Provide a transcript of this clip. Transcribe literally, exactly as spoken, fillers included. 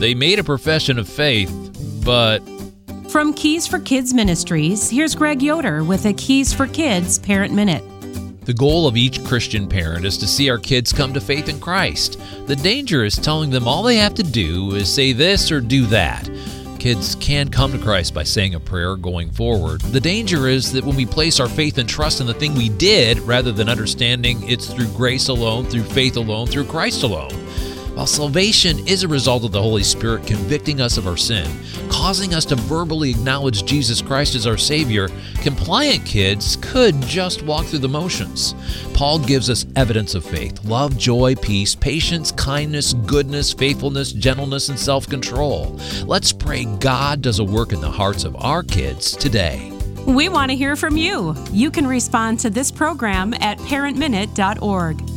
They made a profession of faith, but... From Keys for Kids Ministries, here's Greg Yoder with a Keys for Kids Parent Minute. The goal of each Christian parent is to see our kids come to faith in Christ. The danger is telling them all they have to do is say this or do that. Kids can come to Christ by saying a prayer going forward. The danger is that when we place our faith and trust in the thing we did, rather than understanding it's through grace alone, through faith alone, through Christ alone. While salvation is a result of the Holy Spirit convicting us of our sin, causing us to verbally acknowledge Jesus Christ as our Savior, compliant kids could just walk through the motions. Paul gives us evidence of faith: love, joy, peace, patience, kindness, goodness, faithfulness, gentleness, and self-control. Let's pray God does a work in the hearts of our kids today. We want to hear from you. You can respond to this program at parent minute dot org.